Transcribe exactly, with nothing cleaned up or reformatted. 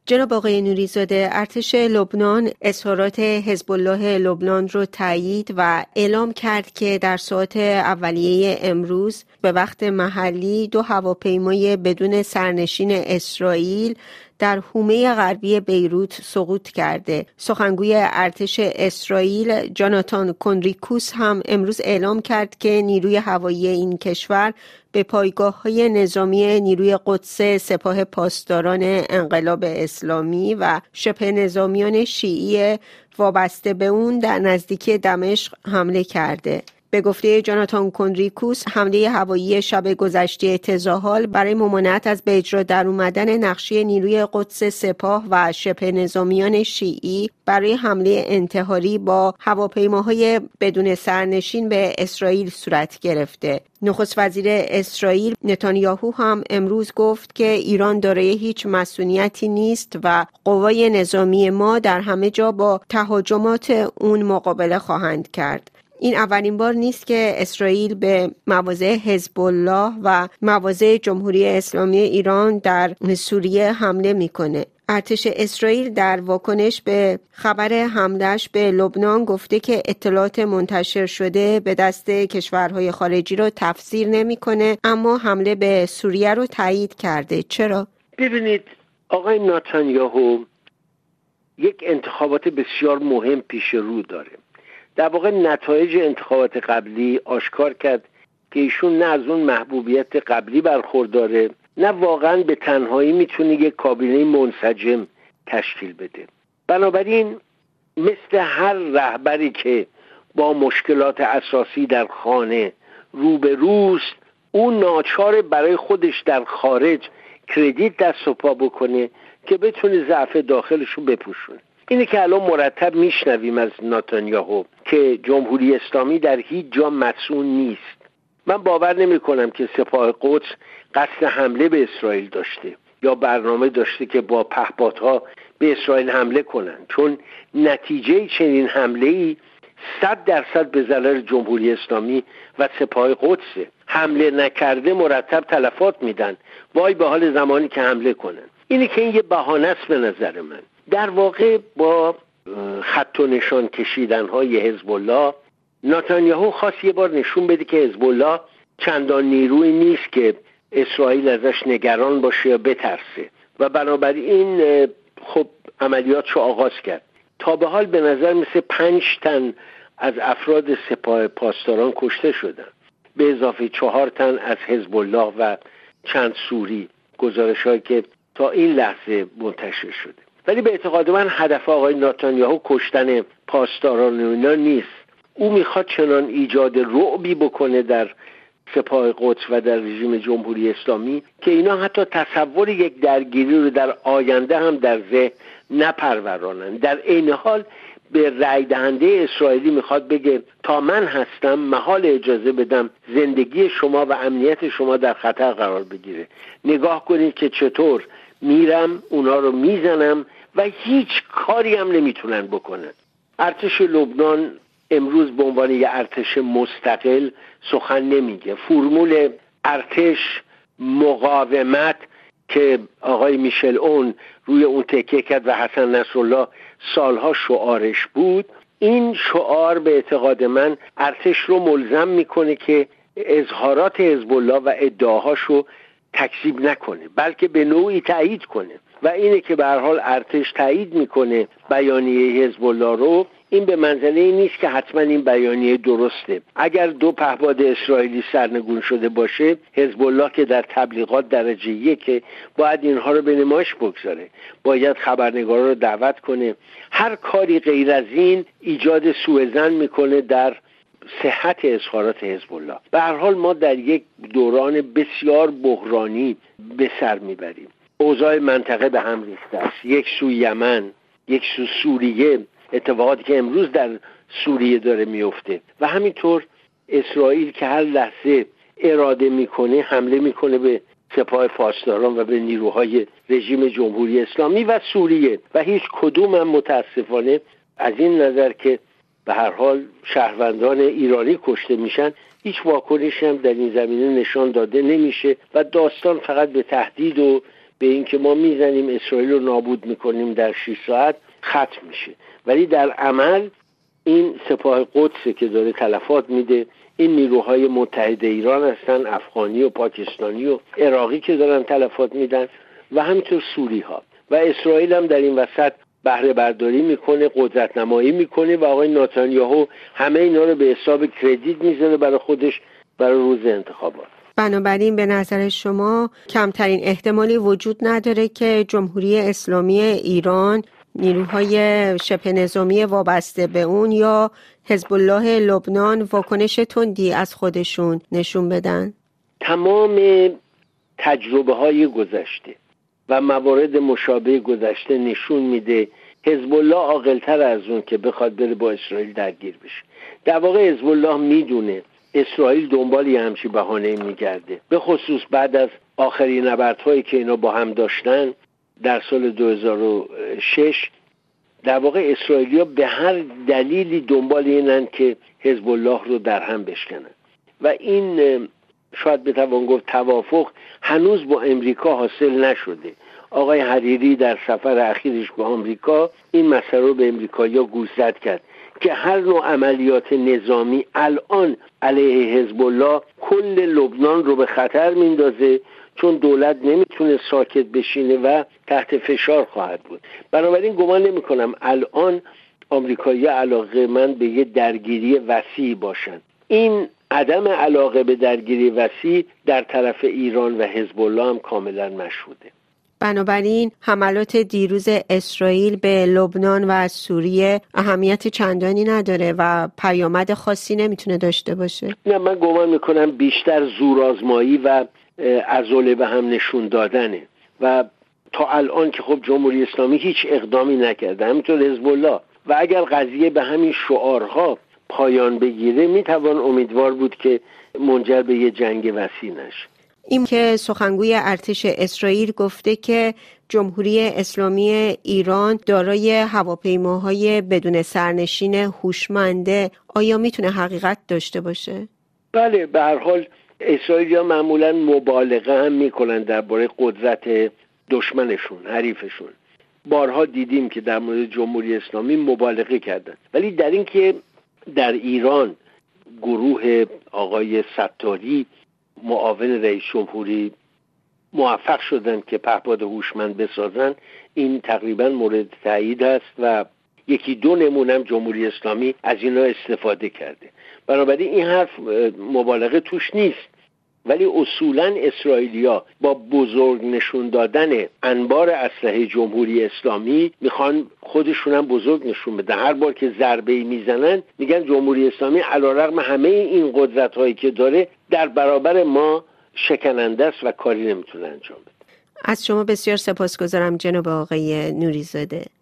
جناب آقای نوری‌زاده، ارتش لبنان اظهارات حزب الله لبنان رو تایید و اعلام کرد که در ساعات اولیه امروز به وقت محلی دو هواپیمای بدون سرنشین اسرائیل در حومه غربی بیروت سقوط کرده. سخنگوی ارتش اسرائیل جاناتان کندریکوس هم امروز اعلام کرد که نیروی هوایی این کشور به پایگاه‌های نظامی نیروی قدس سپاه پاسداران انقلاب اسلامی و شبه نظامیان شیعی وابسته به اون در نزدیکی دمشق حمله کرده. به گفته جاناتان کندریکوس، حمله هوایی شب گذشته تظاهر برای ممانعت از به اجرا در اومدن نقشه نیروی قدس سپاه و شبه نظامیان شیعی برای حمله انتحاری با هواپیماهای بدون سرنشین به اسرائیل صورت گرفته. نخست وزیر اسرائیل نتانیاهو هم امروز گفت که ایران دارای هیچ مسئولیتی نیست و قوای نظامی ما در همه جا با تهاجمات اون مقابله خواهند کرد. این اولین بار نیست که اسرائیل به مواضع حزب الله و مواضع جمهوری اسلامی ایران در سوریه حمله میکنه. ارتش اسرائیل در واکنش به خبر حملهش به لبنان گفته که اطلاعات منتشر شده به دست کشورهای خارجی رو تفسیر نمیکنه، اما حمله به سوریه رو تایید کرده. چرا؟ ببینید، آقای نتانیاهو یک انتخابات بسیار مهم پیش رو داره. در واقع نتایج انتخابات قبلی آشکار کرد که ایشون نه از اون محبوبیت قبلی برخورداره، نه واقعا به تنهایی میتونه یک کابینه منسجم تشکیل بده. بنابراین مثل هر رهبری که با مشکلات اساسی در خانه روبروست، اون ناچار برای خودش در خارج کردیت دست و پا بکنه که بتونه ضعف داخلش رو بپوشونه. اینه که الان مرتب میشنویم از نتانیاهو که جمهوری اسلامی در هیچ جا مصون نیست. من باور نمی کنم که سپاه قدس قصد حمله به اسرائیل داشته یا برنامه داشته که با پهپادها به اسرائیل حمله کنن، چون نتیجه چنین حمله‌ای صد درصد به ضرر جمهوری اسلامی و سپاه قدسه. حمله نکرده مرتب تلفات میدن، وای به حال زمانی که حمله کنن. اینه که این یه بهانه است به نظر من. در واقع با خط و نشان کشیدن های حزب الله، نتانیاهو خواست یه بار نشون بده که حزب الله چندان نیروی نیست که اسرائیل ازش نگران باشه یا بترسه و بنابراین خب عملیاتشو آغاز کرد. تا به حال به نظر مثل پنج تن از افراد سپاه پاسداران کشته شدن، به اضافه چهار تن از حزب الله و چند سوری، گزارش‌هایی که تا این لحظه منتشر شده. ولی به اعتقاد من هدف آقای نتانیاهو کشتن پاسداران اینا نیست. او میخواد چنان ایجاد رعبی بکنه در سپاه قدس و در رژیم جمهوری اسلامی که اینا حتی تصور یک درگیری رو در آینده هم در ذهن نپرورانن. در این حال به رای دهنده اسرائیلی میخواد بگه تا من هستم محال اجازه بدم زندگی شما و امنیت شما در خطر قرار بگیره. نگاه کنید که چطور میرم اونا رو میزنم و هیچ کاری هم نمیتونن بکنن. ارتش لبنان امروز به عنوان یه ارتش مستقل سخن نمیگه. فرمول ارتش مقاومت که آقای میشل اون روی اون تکیه کرد و حسن نصرالله سالها شعارش بود، این شعار به اعتقاد من ارتش رو ملزم میکنه که اظهارات حزب الله و ادعاهاشو تکذیب نکنه، بلکه به نوعی تایید کنه. و اینه که به هر حال ارتش تایید میکنه بیانیه حزب الله رو. این به منزله این نیست که حتما این بیانیه درسته. اگر دو پهپاد اسرائیلی سرنگون شده باشه، حزب الله که در تبلیغات درجه یک باید اینها رو به نمایش بگذاره، باید خبرنگارا رو دعوت کنه. هر کاری غیر از این ایجاد سوء ظن میکنه در صحت اظهارات حزب الله. به هر حال ما در یک دوران بسیار بحرانی به سر میبریم. اوضاع منطقه به هم ریخته است. یک سو یمن، یک سو سوریه، اتفاقاتی که امروز در سوریه داره میفته و همینطور اسرائیل که هر لحظه اراده میکنه حمله میکنه به سپاه پاسداران و به نیروهای رژیم جمهوری اسلامی و سوریه و هیچ کدوم هم متاسفانه از این نظر که به هر حال شهروندان ایرانی کشته میشن هیچ واکنشی هم در این زمینه نشان داده نمیشه و داستان فقط به تهدید و به به این که ما میزنیم اسرائیل رو نابود میکنیم در شش ساعت ختم میشه، ولی در عمل این سپاه قدس که داره تلفات میده، این نیروهای متحد ایران هستن، افغانی و پاکستانی و عراقی که دارن تلفات میدن و همینطور سوری ها، و اسرائیل هم در این وسط بهره برداری میکنه، قدرت نمایی میکنه و آقای نتانیاهو همه اینا رو به حساب کردیت میذاره برای خودش برای روز انتخابات. بنابراین به نظر شما کمترین احتمالی وجود نداره که جمهوری اسلامی ایران، نیروهای شبه نظامی وابسته به اون یا حزب الله لبنان واکنش تندی از خودشون نشون بدن؟ تمام تجربه های گذشته و موارد مشابه گذشته نشون میده حزب الله عاقل‌تر از اون که بخواد بره با اسرائیل درگیر بشه. در واقع حزب الله میدونه اسرائیل دنبال یه همچین بهانه میگرده، به خصوص بعد از آخرین نبردهایی که اینا با هم داشتن در سال دو هزار و شش. در واقع اسرائیلیا به هر دلیلی دنبال اینن که حزب الله رو در هم بشکنن و این شاید بتوان گفت توافق هنوز با امریکا حاصل نشده. آقای حریری در سفر اخیرش به آمریکا این مسئله رو به امریکایی‌ها گوشزد کرد که هر نوع عملیات نظامی الان علیه حزب الله کل لبنان رو به خطر میندازه، چون دولت نمیتونه ساکت بشینه و تحت فشار خواهد بود. بنابراین گمان نمی کنم الان آمریکایی‌ها علاقه‌مند به یه درگیری وسیع باشن. این عدم علاقه به درگیری وسیع در طرف ایران و حزب الله هم کاملا مشهوده. بنابراین حملات دیروز اسرائیل به لبنان و سوریه اهمیت چندانی نداره و پیامد خاصی نمیتونه داشته باشه. نه، من گمان میکنم بیشتر زورآزمایی و عضله به هم نشون دادنه و تا الان که خب جمهوری اسلامی هیچ اقدامی نکرده، همینطور حزب الله، و اگر قضیه به همین شعارها پایان بگیره میتوان امیدوار بود که منجر به یه جنگ وسیع نشه. این که سخنگوی ارتش اسرائیل گفته که جمهوری اسلامی ایران دارای هواپیماهای بدون سرنشین هوشمنده، آیا میتونه حقیقت داشته باشه؟ بله، به هر حال اسرائیلی‌ها معمولاً مبالغه هم میکنن درباره قدرت دشمنشون، حریفشون. بارها دیدیم که در مورد جمهوری اسلامی مبالغه کردن، ولی در این که در ایران گروه آقای ستاری معاون رئیس جمهوری موفق شدن که پهپاد هوشمند بسازن، این تقریبا مورد تایید است و یکی دو نمونم جمهوری اسلامی از اینا استفاده کرده. بنابراین این حرف مبالغه توش نیست، ولی اصولا اسرائیلیا با بزرگ نشون دادن انبار اسلحه جمهوری اسلامی میخوان خودشون هم بزرگ نشون بدن. هر بار که ضربه‌ای میزنن میگن جمهوری اسلامی علیرغم همه این قدرت‌هایی که داره در برابر ما شکننده است و کاری نمیتونه انجام بده. از شما بسیار سپاسگزارم جناب آقای نوری‌زاده.